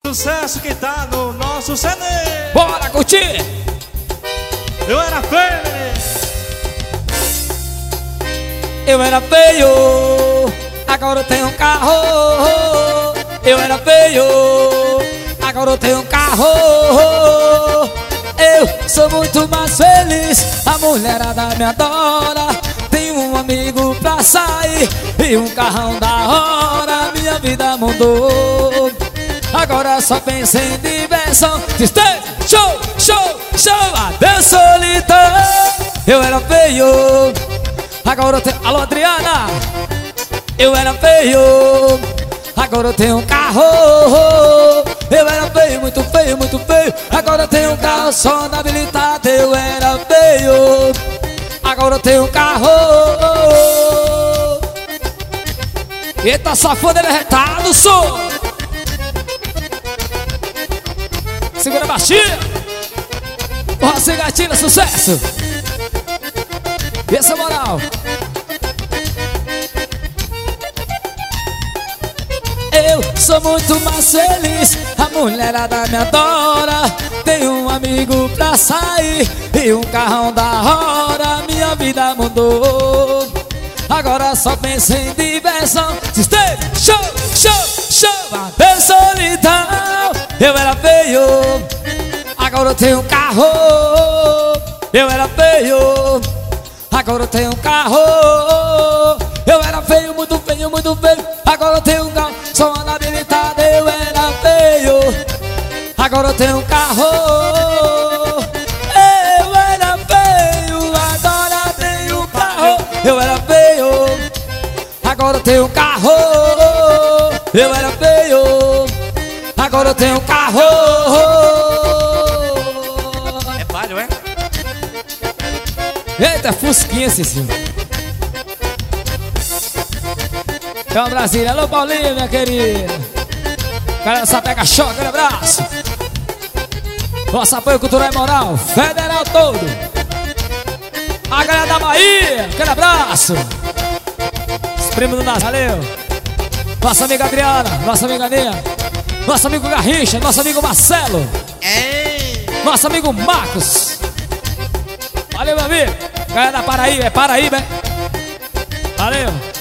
Sucesso que tá no nosso CD. Bora curtir! Eu era feio. Eu era feio, agora eu tenho um carro. Eu era feio, agora eu tenho um carro. Eu sou muito mais feliz, a mulherada me adora. Tenho um amigo pra sair e um carrão da hora. Minha vida mudou, agora só penso em diversão. Tristeza, show, show, show, adeus solidão. Eu era feio, agora eu tenho... Alô, Adriana! Eu era feio, agora eu tenho um carro. Eu era feio, muito feio, muito feio. Agora eu tenho um carro só na habilitada. Eu era feio, agora eu tenho um carro. Eita, safona, ele é retado, som. Segura a baixinha. Porra, sem gatilho, sucesso. E essa moral. Eu sou muito mais feliz, a mulherada me adora. Tenho um amigo pra sair e um carrão da hora. Minha vida mudou, agora só penso em diversão. Sistema, show, show, show, adeus solidão. Eu era feio, agora eu tenho um carro. Eu era feio, agora eu tenho um carro. Eu era feio, muito feio, muito feio. Agora eu tenho um carro, só ando habilitado. Eu era feio, agora eu tenho um carro. Eu era feio, agora tenho um carro. Eu era feio, agora eu tenho um carro. Eu era feio, agora eu tenho um carro. É palho, é? Eita, fusquinha, Cecil. Então, Brasília, alô Paulinho, minha querida. Galera, só pega choque, aquele abraço. Nosso apoio cultural e moral, federal todo. A galera da Bahia, aquele abraço. Os primos do Nas, valeu. Nossa amiga Adriana, nossa amiga Nia, nosso amigo Garrincha, nosso amigo Marcelo, nosso amigo Marcos. Valeu, meu amigo. Galera da Paraíba, é Paraíba, é? Valeu.